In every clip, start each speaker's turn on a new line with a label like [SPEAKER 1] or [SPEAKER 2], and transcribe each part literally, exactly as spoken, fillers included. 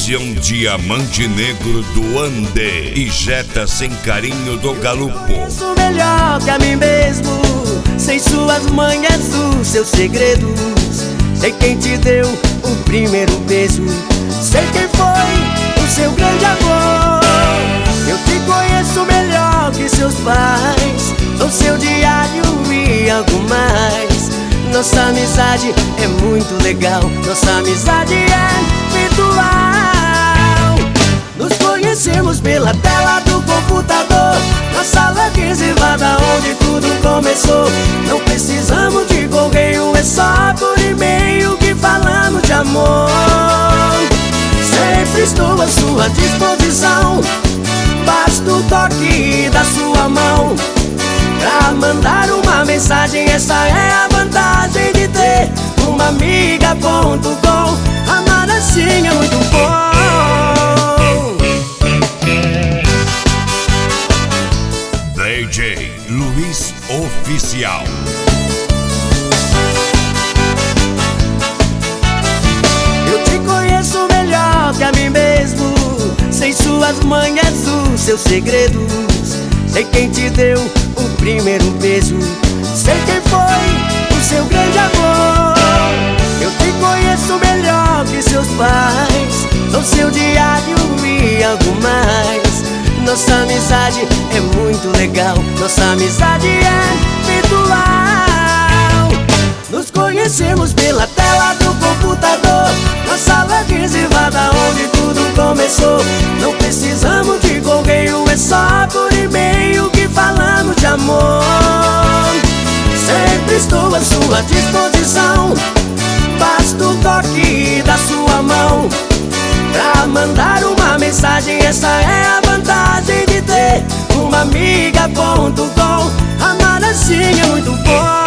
[SPEAKER 1] Esse é um diamante negro do Ande e jeta sem carinho do galupo.
[SPEAKER 2] Conheço melhor que a mim mesmo, sei suas manhas, os seus segredos. Sei quem te deu o primeiro beijo, sei quem foi o seu grande amor. Eu te conheço melhor que seus pais, sou seu diário e algo mais. Nossa amizade é muito legal, nossa amizade é virtual. Nos conhecemos pela tela do computador, na sala reservada onde tudo começou. Não precisamos de correio, é só por e-mail que falamos de amor. Sempre estou à sua disposição, basta o toque da sua mão pra mandar uma mensagem. Essa é a vantagem de ter uma amiga ponto com. Amar assim é muito bom.
[SPEAKER 1] D J Luiz Oficial.
[SPEAKER 2] Eu te conheço melhor que a mim mesmo, sei suas manhas, os seus segredos. Sei quem te deu o primeiro beijo, sei quem foi o seu grande amor. Eu te conheço melhor que seus pais, sou seu diário e algo mais. Nossa amizade é muito legal, nossa amizade é virtual. Nos conhecemos pela tela do computador, na sala reservada onde tudo começou. Não precisamos de correio, é só por e-mail que falamos de amor. Sempre estou à sua disposição, basta o toque da sua mão pra mandar uma mensagem. Essa é a vantagem de ter uma amiga ponto com. Amar assim é muito bom.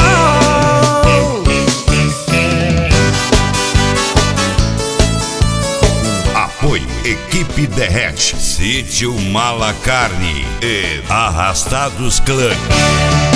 [SPEAKER 1] Apoio Equipe Derrete, Sítio Mala Carne e Arrastados Clã.